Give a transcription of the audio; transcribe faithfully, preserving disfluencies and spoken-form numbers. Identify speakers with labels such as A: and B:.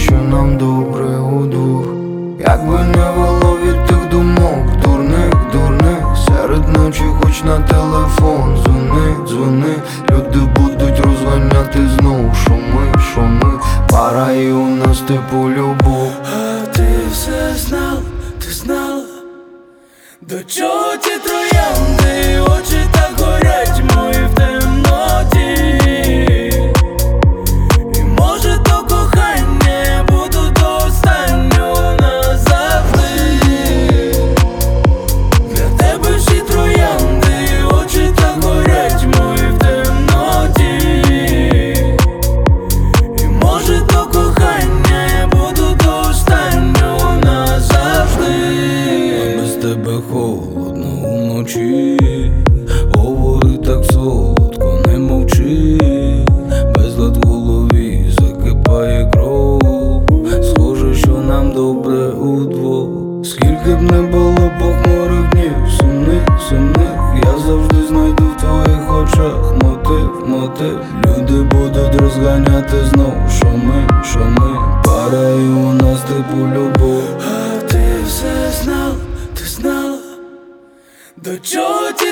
A: що нам добре удвох. Якби не вело від тих думок, дурних, дурних, серед ночі хоч на телефон дзвони, дзвони. Люди будуть розганяти знов, що ми, що ми, пара і у нас типу любов.
B: А ти все знала, ти знала, до чого ті троянди, очі так горять мої в темноті. І може то кохання, я буду до останнього назавжди. Для тебе всі троянди, очі так горять мої в темноті. І може то кохання, я буду до останнього назавжди. А без тебе холодно вночі, говори так солодко, не мовчи. Безлад в голові, закипає кров, схоже, що нам добре удвох. Скільки б не було похмурих днів, сумних, сумних, я завжди знайду в твоїх очах мотив, мотив. Люди будуть розганяти знов, що ми, що ми, пара і у нас типу любов. А ти все знала, ти знала, до чого ті